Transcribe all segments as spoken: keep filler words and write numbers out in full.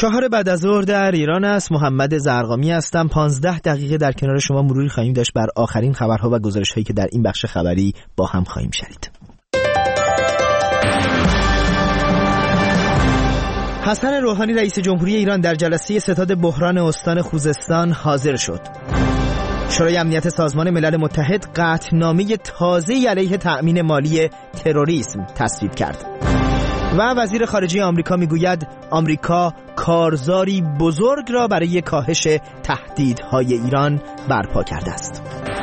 چهار بعد از ظهر در ایران است. محمد زرقامی هستم. پانزده دقیقه در کنار شما مروری خواهیم داشت بر آخرین خبرها و گزارش‌هایی که در این بخش خبری با هم خواهیم شنید. حسن روحانی رئیس جمهوری ایران در جلسه ستاد بحران استان خوزستان حاضر شد. شورای امنیت سازمان ملل متحد قطعنامه تازه‌ای علیه تأمین مالی تروریسم تصویب کرد. و وزیر خارجه آمریکا میگوید آمریکا کارزاری بزرگ را برای کاهش تهدیدهای ایران برپا کرده است.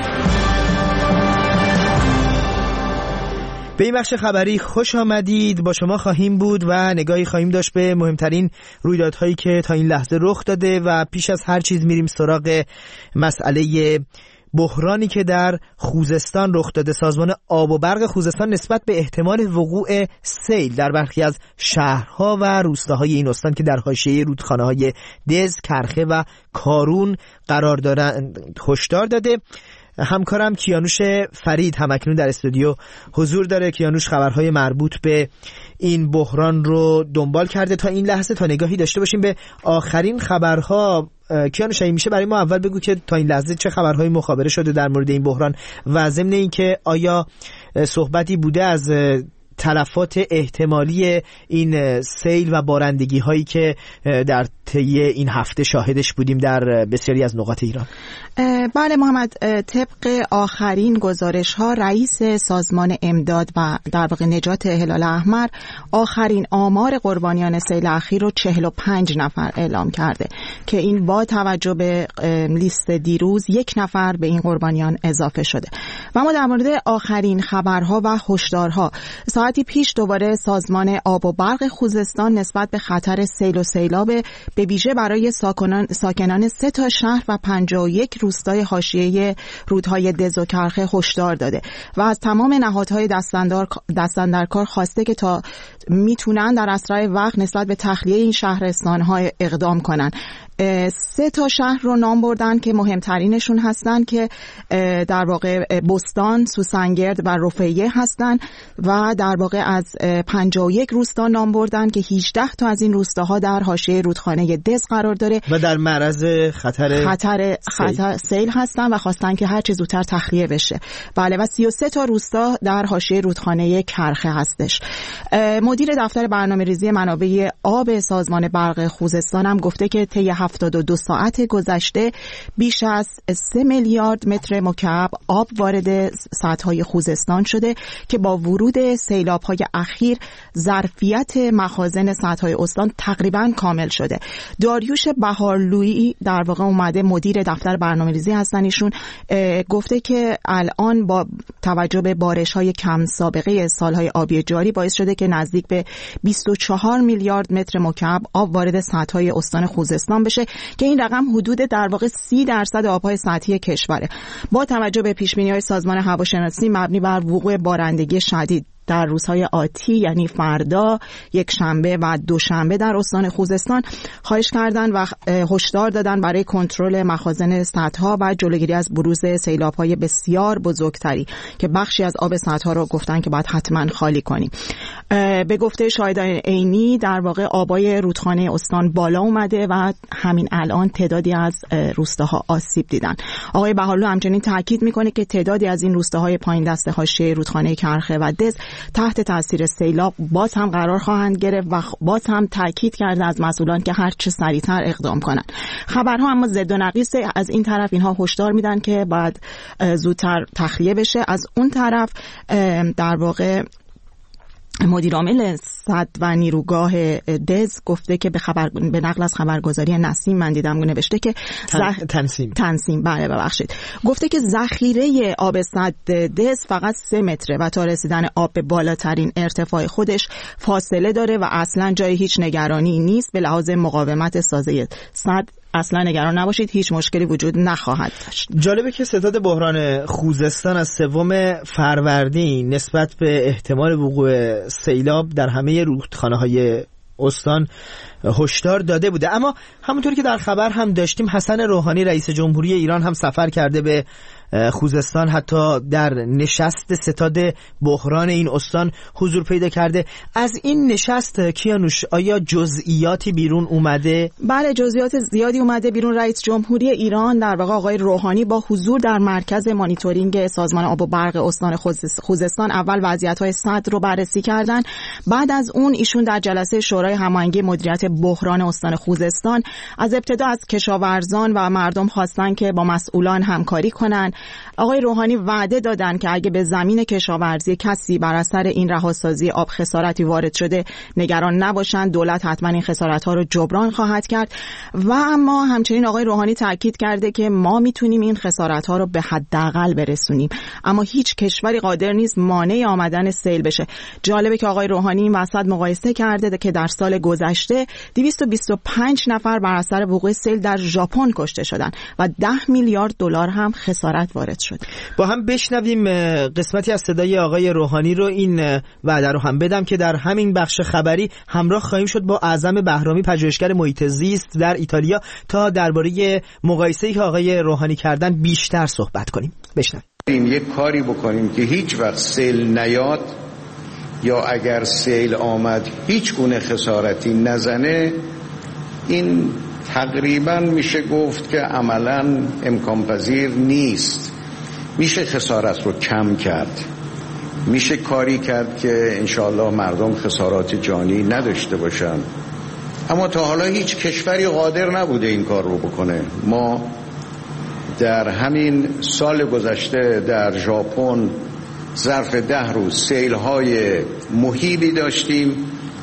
به این بخش خبری خوش آمدید. با شما خواهیم بود و نگاهی خواهیم داشت به مهمترین رویدادهایی که تا این لحظه رخ داده و پیش از هر چیز میریم سراغ مسئله بحرانی که در خوزستان رخ داده. سازمان آب و برق خوزستان نسبت به احتمال وقوع سیل در برخی از شهرها و روستاهای این استان که در حاشیه رودخانه‌های دز، کرخه و کارون قرار دارند هشدار داده. همکارم کیانوش فرید همکنون در استودیو حضور داره. کیانوش خبرهای مربوط به این بحران رو دنبال کرده تا این لحظه تا نگاهی داشته باشیم به آخرین خبرها. کیانوش اگه میشه برای ما اول بگو که تا این لحظه چه خبرهایی مخابره شده در مورد این بحران و ضمن این که آیا صحبتی بوده از تلفات احتمالی این سیل و بارندگی هایی که در طی این هفته شاهدش بودیم در بسیاری از نقاط ایران؟ بله محمد، طبق آخرین گزارش ها رئیس سازمان امداد و در واقع نجات هلال احمر آخرین آمار قربانیان سیل اخیر رو چهل و پنج نفر اعلام کرده که این با توجه به لیست دیروز یک نفر به این قربانیان اضافه شده. و ما در مورد آخرین خبرها و هشدارها ساعتی پیش دوباره سازمان آب و برق خوزستان نسبت به خطر سیل و سیلاب به ویژه برای ساکنان ساکنان سه تا شهر و پنجاه و یک روستای حاشیه رودهای دز و کرخه هشدار داده و از تمام نهادهای دستاندار دستاندرکار خواسته که تا میتونن در اسرع وقت نسبت به تخلیه این شهرستان‌ها اقدام کنن. سه تا شهر رو نام بردن که مهمترینشون هستن که در واقع بستان، سوسنگرد و رفیه هستن و در واقع از پنجاه و یک روستا نام بردن که هجده تا از این روستاها در حاشیه رودخانه دز قرار داره و در معرض خطر خطر خطر سیل هستن و خواستن که هر چه زودتر تخلیه بشه. بله، و سی و سه تا روستا در حاشیه رودخانه کرخه هستش. مدیر دفتر برنامه‌ریزی منابع آب سازمان برق خوزستان هم گفته که طی هفتاد و دو ساعت گذشته بیش از سه میلیارد متر مکعب آب وارد سدهای خوزستان شده که با ورود سیلاب‌های اخیر ظرفیت مخازن سدهای استان تقریباً کامل شده. داریوش بهارلویی در واقع اومده، مدیر دفتر برنامه‌ریزی هستن، ایشون گفته که الان با توجه به بارش‌های کم سابقه سال‌های آبی جاری باعث شده که نزدیک به بیست و چهار میلیارد متر مکعب آب وارد سدهای استان خوزستان بشه که این رقم حدود در واقع سی درصد آبهای سطحی کشوره. با توجه به پیش‌بینی‌های سازمان هواشناسی مبنی بر وقوع بارندگی شدید در روزهای آتی یعنی فردا، یک شنبه و دوشنبه در استان خوزستان خواهش کردن و هشدار دادن برای کنترل مخازن سدها و جلوگیری از بروز سیلاب‌های بسیار بزرگتری که بخشی از آب سدها رو گفتن که باید حتما خالی کنیم. به گفته شاهدان عینی در واقع آبای رودخانه استان بالا اومده و همین الان تعدادی از روستاها آسیب دیدن. آقای بهارلو همچنین تاکید میکنه که تعدادی از این روستاهای پایین دست حاشیه رودخانه کرخه و دز تحت تاثیر سیلاب باز هم قرار خواهند گرفت و باز هم تاکید کرده از مسئولان که هر چه سریعتر اقدام کنند. خبرها اما ضد و نقیض. از این طرف اینها هشدار میدن که باید زودتر تخلیه بشه، از اون طرف در واقع مدیر عامل سد و نیروگاه دز گفته که به خبر به نقل از خبرگزاری نسیم من دیدم نوشته که تن... زخ... تنسیم تنسیم بله ببخشید گفته که ذخیره آب سد دز فقط سه متره و تا رسیدن آب به بالاترین ارتفاع خودش فاصله داره و اصلا جای هیچ نگرانی نیست. به لحاظ مقاومت سازه سد اصلا نگران نباشید، هیچ مشکلی وجود نخواهد داشت. جالبه که ستاد بحران خوزستان از سوم فروردین نسبت به احتمال وقوع سیلاب در همه رودخانه‌های استان هشدار داده بوده. اما همونطور که در خبر هم داشتیم حسن روحانی رئیس جمهوری ایران هم سفر کرده به خوزستان، حتی در نشست ستاد بحران این استان حضور پیدا کرده. از این نشست کیانوش آیا جزئیاتی بیرون اومده؟ بله، جزئیات زیادی اومده بیرون. رئیس جمهوری ایران در واقع آقای روحانی با حضور در مرکز مانیتورینگ سازمان آب و برق استان خوزستان اول وضعیت‌های سد رو بررسی کردن. بعد از اون ایشون در جلسه شورای هماهنگی مدیریت بحران استان خوزستان از ابتدا از کشاورزان و مردم خواستن که با مسئولان همکاری کنن. آقای روحانی وعده دادن که اگه به زمین کشاورزی کسی بر اثر این رهاسازی آب خسارتی وارد شده نگران نباشن، دولت حتما این خسارت‌ها رو جبران خواهد کرد. و اما همچنین آقای روحانی تاکید کرده که ما میتونیم این خسارت‌ها رو به حداقل برسونیم، اما هیچ کشوری قادر نیست مانع آمدن سیل بشه. جالبه که آقای روحانی این وسط مقایسه کرده که در سال گذشته دویست و بیست و پنج نفر بر اثر وقوع سیل در ژاپن کشته شدن و ده میلیارد دلار هم خسارت وارد شد. با هم بشنویم قسمتی از صدای آقای روحانی رو. این وعده رو هم بدم که در همین بخش خبری همراه خواهیم شد با اعظم بهرامی پژوهشگر محیط زیست در ایتالیا تا درباره مقایسه‌ای که آقای روحانی کردن بیشتر صحبت کنیم. بشنویم. یک کاری بکنیم که هیچ وقت سیل نیاد یا اگر سیل آمد هیچ گونه خسارتی نزنه. این تقریبا میشه گفت که عملا امکان پذیر نیست. میشه خسارت رو کم کرد، میشه کاری کرد که انشاءالله مردم خسارات جانی نداشته باشن، اما تا حالا هیچ کشوری قادر نبوده این کار رو بکنه. ما در همین سال گذشته در ژاپن ظرف ده روز سیل‌های مهیبی داشتیم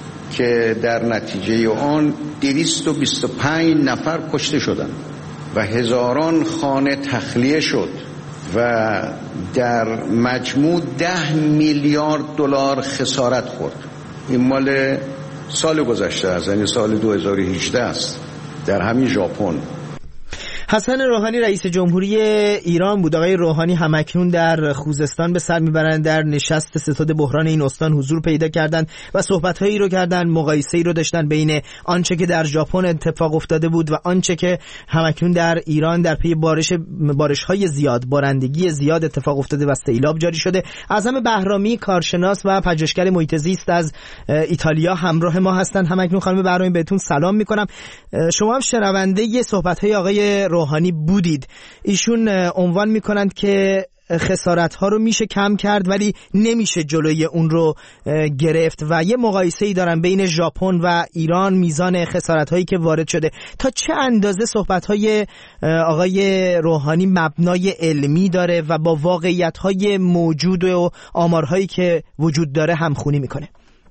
که در نتیجه آن دویست و بیست و پنج نفر کشته شدند و هزاران خانه تخلیه شد و در مجموع ده میلیارد دلار خسارت خورد. این مال سال گذشته است، یعنی سال دو هزار و هجده است در همین ژاپن. حسن روحانی رئیس جمهوری ایران بود. آقای روحانی همکنون در خوزستان به سر میبرند، در نشست ستاد بحران این استان حضور پیدا کردند و صحبت‌هایی رو کردن، مقایسه‌ای رو داشتن بین آنچه که در ژاپن اتفاق افتاده بود و آنچه که همکنون در ایران در پی بارش بارش‌های زیاد، بارندگی زیاد اتفاق افتاده و سیلاب جاری شده. اعظم بهرامی کارشناس و پژوهشگر محیط زیست از ایتالیا همراه ما هستند. همکنون خانم بهرامی بهتون سلام می‌کنم. شما هم شنونده صحبت‌های آقای روحانی بودید. ایشون عنوان میکنند که خسارت ها رو میشه کم کرد ولی نمیشه جلوی اون رو گرفت و یه مقایسه‌ای دارن بین ژاپن و ایران، میزان خسارت هایی که وارد شده. تا چه اندازه صحبت های آقای روحانی مبنای علمی داره و با واقعیت های موجود و آمارهایی که وجود داره همخونی میکنه؟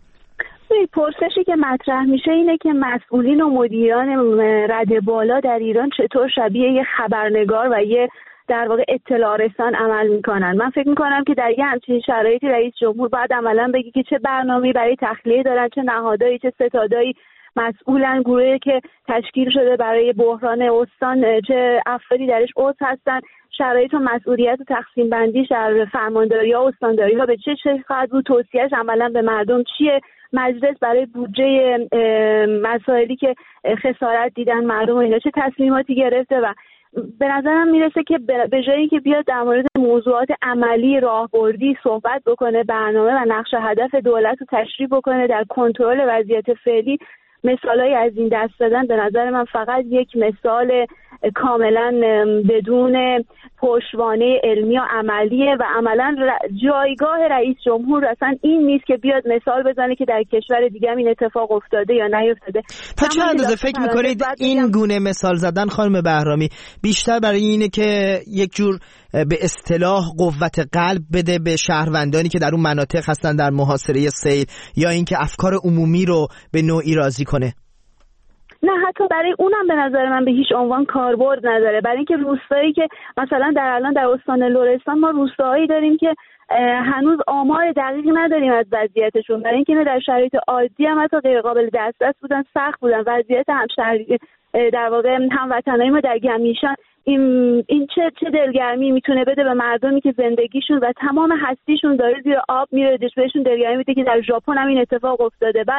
پرسشی که مطرح میشه اینه که مسئولین و مدیران رده بالا در ایران چطور شبیه یه خبرنگار و یه در واقع اطلاع رسان عمل میکنن. من فکر میکنم که در یه همچین شرایطی رئیس جمهور باید عملا بگی که چه برنامه‌ای برای تخلیه دارن، چه نهادهایی، چه ستادایی مسئولن، گروهی که تشکیل شده برای بحران استان، چه افرادی درش عضو هستن، شرایط و مسئولیت و تقسیم بندیش در فرمانداری ها و استانداری ها به چه شکل خواهد بود، توصیه‌اش عملا به مردم چیه، مجلس برای بودجه مسائلی که خسارت دیدن مردم و اینا چه تصمیماتی گرفته. و به نظرم میرسه که به جایی که بیاد در مورد موضوعات عملی راهبردی صحبت بکنه، برنامه و نقش هدف دولت رو تشریح بکنه در کنترل وضعیت فعلی، مثالایی از این دست دادن به نظر من فقط یک مثال کاملا بدون پشتوانه علمی و عملیه و عملا جایگاه رئیس جمهور اصلا این نیست که بیاد مثال بزنه که در کشور دیگه هم این اتفاق افتاده یا نیفتاده. تا چه اندازه فکر میکنید این گونه مثال زدن خانم بهرامی بیشتر برای اینه که یک جور به اصطلاح قوت قلب بده به شهروندانی که در اون مناطق هستن در محاصره سیل، یا اینکه افکار عمومی رو به نوعی راضی کنه؟ نه، حتی برای اونم به نظر من به هیچ عنوان کاربرد نداره. برای اینکه روستایی که مثلا در الان در استان لرستان ما روستاهایی داریم که هنوز آمار دقیق نداریم از وضعیتشون، برای اینکه در شرایط عادی هم حتی غیر قابل دسترس بودن، سخت بودن. وضعیت همشهری در واقع هموطنای ما در گمیشان این این چه چه دلگرمی میتونه بده به مردمی که زندگیشون و تمام هستیشون داره زیر آب میره، بهشون دلگرمی میده که در ژاپن هم این اتفاق افتاده. بله،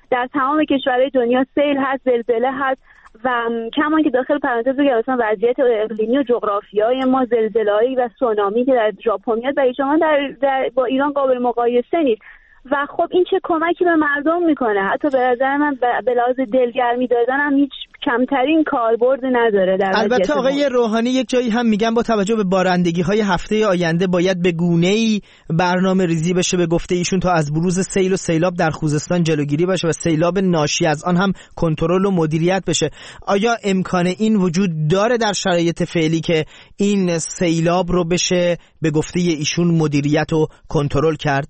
در تمام کشورهای دنیا سیل هست، زلزله هست و کمان که داخل پرانتز بگم مثلا وضعیت اقلیمی و جغرافیایی ما زلزله‌ای و سونامی که در ژاپن میاد برای شما در, در با ایران قابل مقایسه نیست و خب این چه کمکی به مردم میکنه. حتی به نظر من به لحاظ دلگرمی دادن هم هیچ کمترین کاربرد نداره در البته آقای روحانی یک جایی هم میگن با توجه به بارندگی های هفته آینده باید به گونه‌ای برنامه ریزی بشه به گفته ایشون تا از بروز سیل و سیلاب در خوزستان جلوگیری بشه و سیلاب ناشی از آن هم کنترل و مدیریت بشه. آیا امکان این وجود داره در شرایط فعلی که این سیلاب رو بشه به گفته ایشون مدیریت و کنترل کرد؟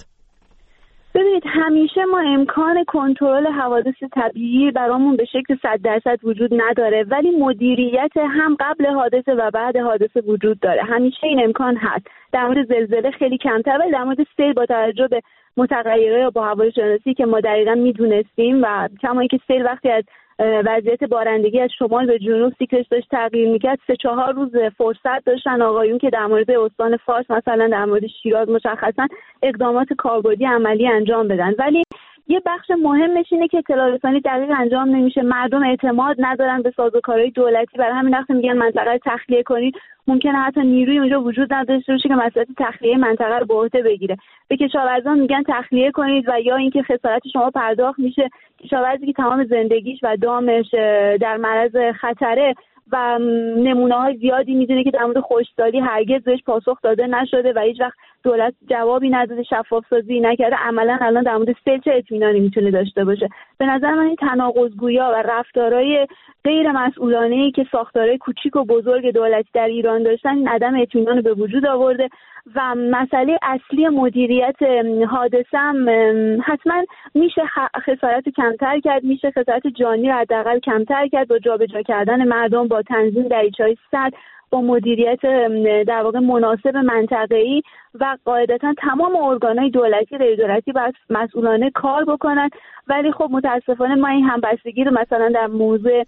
ببینید همیشه ما امکان کنترل حوادث طبیعی برامون به شکل صد درصد وجود نداره، ولی مدیریت هم قبل حادثه و بعد حادثه وجود داره. همیشه این امکان هست. در مورد زلزله خیلی کمتر، ولی در مورد سیل با توجه به متغیرهای با هوایی شناسی که ما دقیقاً میدونستیم و کما اینکه سیل وقتی از وضعیت بارندگی از شمال به جنوب سیکلش داشت تغییر میکرد، سه چهار روز فرصت داشتن آقایون که در مورد استان فارس مثلا در مورد شیراز مشخصا اقدامات کاربردی عملی انجام بدن. ولی یه بخش مهمش اینه که اطلاع رسانی دقیق انجام نمیشه، مردم اعتماد ندارن به سازوکارهای دولتی، برای همین وقتی میگن منطقه تخلیه کنید ممکنه حتی نیروی اونجا وجود نداشته باشه که مسئله تخلیه منطقه رو به عهده بگیره. به کشاورزان میگن تخلیه کنید و یا اینکه خسارت شما پرداخت میشه. کشاورزی که تمام زندگیش و دامش در معرض خطره و نمونه‌های زیادی میدونه که در مورد خشکسالی هرگز بهش پاسخ داده نشده و هیچ وقت دولت جوابی نداده، شفاف سازی نکرده، عملاً الان در مورد سیل چه اطمینانی میتونه داشته باشه؟ به نظر من این تناقض‌گویا و رفتارهای غیر مسئولانه‌ای که ساختارهای کوچیک و بزرگ دولتی در ایران داشتن این عدم اطمینان به وجود آورده و مسئله اصلی مدیریت حادثه هم حتما میشه خسارت کمتر کرد، میشه خسارت جانی رو حداقل کمتر کرد با جابجا کردن مردم، با تنظیم دریچه‌های سد، با مدیریت در واقع مناسب منطقه‌ای و قاعدتا تمام ارگان‌های دولتی غیر دولتی باید مسئولانه کار بکنن. ولی خب متاسفانه ما این همبستگی رو مثلا در موضوع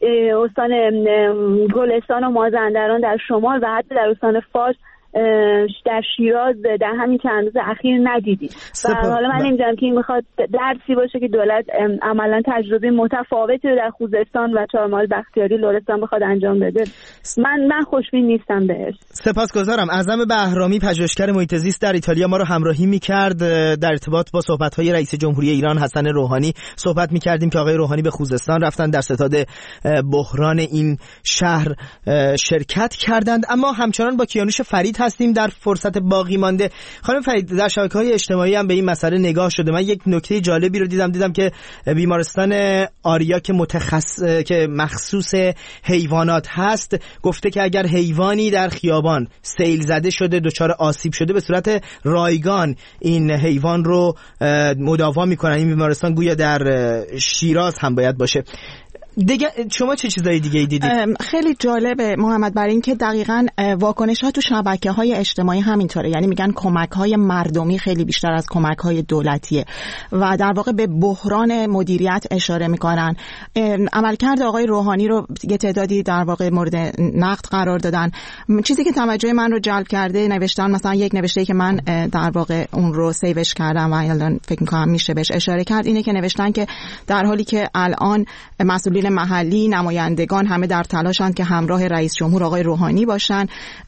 استان گلستان و مازندران در شمال و حتی در استان فارس در شیراز در همین چند روز اخیر ندیدیم و حالا من نمیدونم که این میخواد درسی باشه که دولت عملا تجربه متفاوتی رو در خوزستان و چهارمحال بختیاری لرستان بخواد انجام بده. من من خوشبین نیستم بهش. سپاسگزارم. اعظم بهرامی پژوهشگر محیط زیست در ایتالیا ما رو همراهی می‌کرد. در ارتباط با صحبت‌های رئیس جمهوری ایران حسن روحانی صحبت می‌کردیم که آقای روحانی به خوزستان رفتن، در ستاد بحران این شهر شرکت کردند. اما همچنان با کیانوش فرید هستیم در فرصت باقی مانده. خانم فرید، در شبکه‌های اجتماعی هم به این مسئله نگاه شده. من یک نکته جالبی رو دیدم دیدم که بیمارستان آریا که متخصص که مخصوص حیوانات هست گفته که اگر حیوانی در خیابان سیل زده شده، دچار آسیب شده، به صورت رایگان این حیوان رو مداوا می‌کنن. این بیمارستان گویا در شیراز هم باید باشه. دیگه شما چه چیزایی دیگه ای دیدید؟ خیلی جالبه محمد، برای اینکه دقیقاً واکنش ها تو شبکه‌های اجتماعی همینطوره، یعنی میگن کمک‌های مردمی خیلی بیشتر از کمک‌های دولتیه و در واقع به بحران مدیریت اشاره میکنن. عملکرد آقای روحانی رو یه تعدادی در واقع مورد نقد قرار دادن. چیزی که توجه من رو جلب کرده نوشتن، مثلا یک نوشته‌ای که من در واقع اون رو سیوش کردم و الان فکر می‌کنم میشه بهش اشاره کرد، اینه که نوشتن که در حالی که الان مسئولین محلی، نمایندگان همه در تلاشند که همراه رئیس جمهور آقای روحانی باشن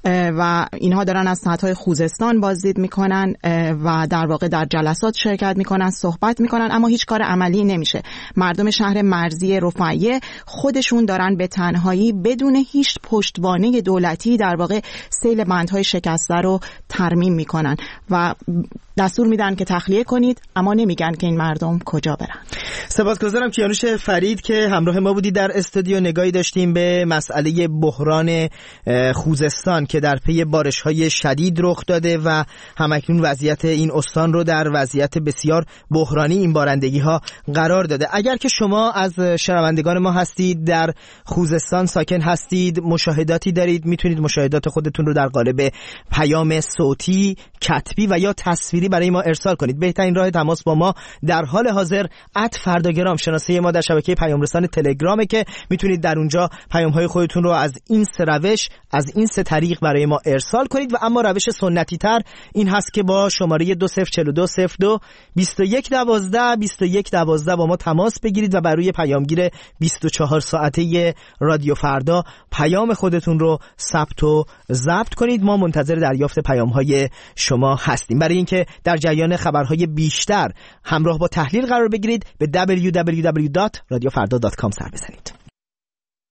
و اینها دارن از سطح‌های خوزستان بازدید میکنن و در واقع در جلسات شرکت میکنن، صحبت میکنن، اما هیچ کار عملی نمیشه. مردم شهر مرزی رفیع خودشون دارن به تنهایی بدون هیچ پشتوانه دولتی در واقع سیل بندهای شکسته رو ترمیم میکنن و دستور میدن که تخلیه کنید، اما نمیگن که این مردم کجا برن. سپاسگزارم کیانوش فرید که همراه ما بودی در استودیو. نگاهی داشتیم به مسئله بحران خوزستان که در پی بارش‌های شدید رخ داده و همکنون وضعیت این استان رو در وضعیت بسیار بحرانی این بارندگی‌ها قرار داده. اگر که شما از شنوندگان ما هستید، در خوزستان ساکن هستید، مشاهداتی دارید، میتونید مشاهدات خودتون رو در قالب پیام صوتی، کتبی و یا تصویری تصویری برای ما ارسال کنید. بهترین راه تماس با ما در حال حاضر ات فرداگرام شناسه ما در شبکه پیام رسان تلگرامه که میتونید در اونجا پیام‌های خودتون رو از این سه روش از این سه طریق برای ما ارسال کنید. و اما روش سنتی تر این هست که با شماره دو صفر چهار دو صفر دو بیست و یک دوازده بیست و یک دوازده با ما تماس بگیرید و بر روی پیامگیر بیست و چهار ساعته رادیو فردا پیام خودتون رو ثبت و ضبط کنید. ما منتظر دریافت پیام‌های شما هستیم. برای اینکه در جریان خبرهای بیشتر همراه با تحلیل قرار بگیرید به دبلیو دبلیو دبلیو دات رادیو فردا دات کام سر بزنید.